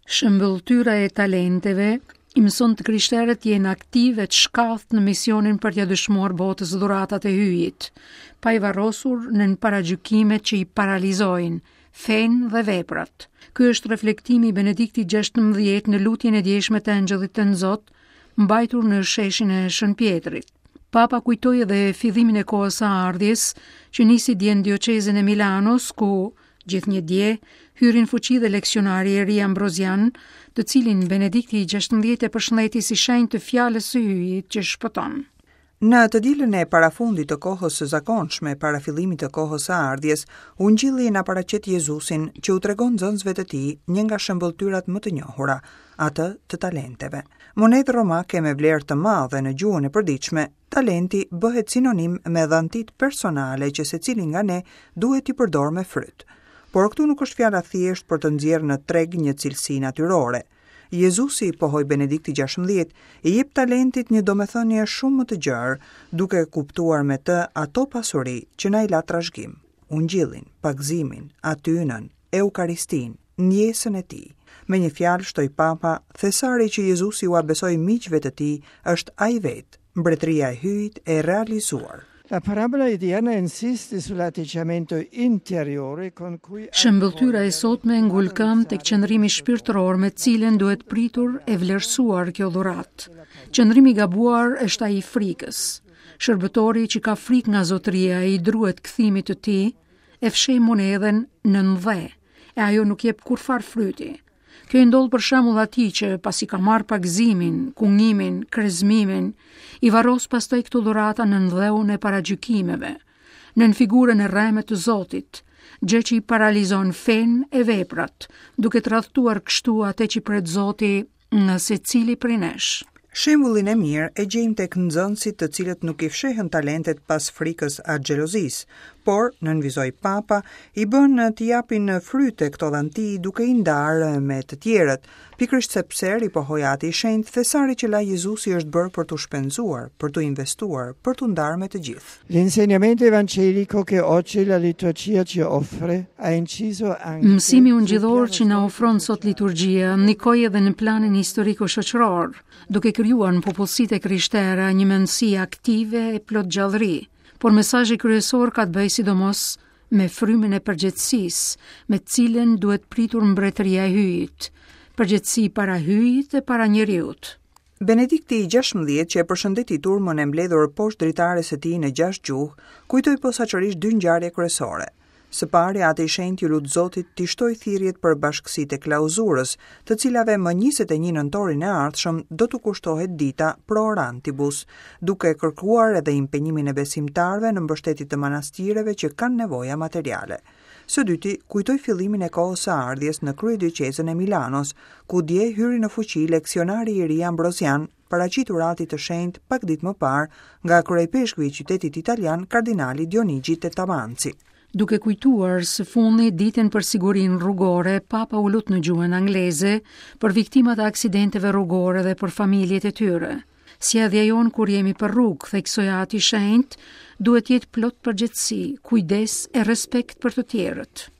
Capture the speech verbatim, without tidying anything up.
Shëmbëlltyra e talenteve i mëson të krishterët jenë aktive të shkallët në misionin për t'ia dëshmuar botës dhuratat e hyjit, pa i varrosur në paragjykimet që i paralizojnë fenë dhe veprat. Ky është reflektimi i Benediktit gjashtëmbëdhjetë në lutjen e djeshme të Angjëllit të Nxot, mbajtur në sheshin e Shën Pjetrit. Papa kujtoi edhe fillimin e kohës së ardhjes, që nisi dje në dioqezën e Milanos, ku gjithë një dje hyrin fuqi dhe leksionari i ri Ambrozian, të cilin Benedikti i gjashtëmbëdhjetë e përshëndeti si shenjë të fjalës së hyjit që shpëton. Në të dielën e parafundit të kohës së zakonshme para fillimit të kohës së ardhjes, Ungjilli na paraqet Jezusin që u tregon nxënësve të tij një nga shëmbëlltyrat më të njohura, atë të talenteve. Monedë romake me vlerë të madhe në gjuhën e përditshme, talenti bëhet sinonim me dhëntit personale që secili nga ne duhet i përdor me fryt. Por këtu nuk është fjala thjesht për të nxjerrë në treg një cilësi natyrore. Jezusi, pohoi Benedikti gjashtëmbëdhjetë, i jep talentit një domethënie shumë më të gjerë, duke kuptuar me të ato pasuri që na i la trashëgim, ungjillin, pagëzimin, atynën, eukaristin, ndjesën e tij. Me një fjalë, shtoi Papa, thesari që Jezusi u besoi miqve të tij është ai vetë, mbretëria e hyjit e realizuar. La parabola odierna insiste sull'atteggiamento interiore con cui Shëmbëlltyra e sotme ngul këmbë tek qëndrimi shpirtëror me të cilën duhet pritur e vlerësuar kjo dhuratë. Qëndrimi i gabuar është ai i frikës. Shërbëtori që ka frikë nga zotëria e i druhet kthimit të tij, e fshej monedhen në ndhe, e ajo nuk jep kurfar fryti. Kjo i ndodh për shembull atij që pasi ka marrë pagëzimin, kungimin, krezmimin, i varros pastaj këto dhurata në ndheun e paragjykimeve, në figurën e rreme të Zotit, gjë që i paralizon fenë e veprat, duke tradhtuar kështu atë që pret Zoti në secili prej nesh. Shembullin e mirë e gjejmë tek nxënësit të cilët nuk i fshehen talentet pas frikës a xhelozisë, por, nënvizoi Papa, i bën të japin fryte këto dhanti duke i ndarë me të tjerët, pikërisht sepse i pohoi ati i shenjtë thesari që la Jezusi është bërë për t'u shpenzuar, për t'u investuar, për t'u ndarë me të gjithë. L'insegnamento evangelico che oggi la liturgia ci offre ha inciso anche Mësimi ungjillor që na ofron sot liturgjia ndikoi edhe në planin historiko-shoqëror, duke krijuar në popullsitë e krishtere një mendësi aktive e plot gjallëri. Por mesazhi kryesor ka të bëjë sidomos me frymën e përgjegjësisë, me të cilën duhet pritur mbretëria e hyjit, përgjegjësi para hyjit dhe para njeriut. Benedikti i gjashtëmbëdhjetë, që e përshëndeti turmën e mbledhur poshtë dritares së tij në gjashtë gjuhë, kujtoi posaçërisht dy ngjarje kryesore. Së pari, atë i shenjtë ju lut Zotit t'i shtoj thirrjet për bashkësitë e klauzurës, të cilave më njëzet e një nëntorin e ardhshëm do t'u kushtohet dita pro orantibus, duke kërkuar edhe impenjimin e besimtarëve në mbështetje të manastireve që kanë nevoja materiale. Së dyti, kujtoi fillimin e kohës së ardhjes në kryedyqezën e Milanos, ku dje hyri në fuqi leksionari i ri Ambrozian, paraqitur atit të shenjtë pak ditë më parë nga kryepeshkvi i qytetit italian kardinali Dionigi Tettamanzi. Duke kujtuar së fundi ditën për sigurinë rrugore, Papa u lut në gjuhën angleze për viktimat e aksidenteve rrugore dhe për familjet e tyre. Sjellja jon kur jemi për rrugë, theksoi ati i shenjtë, duhet jetë plot përgjegjësi, kujdes e respekt për të tjerët.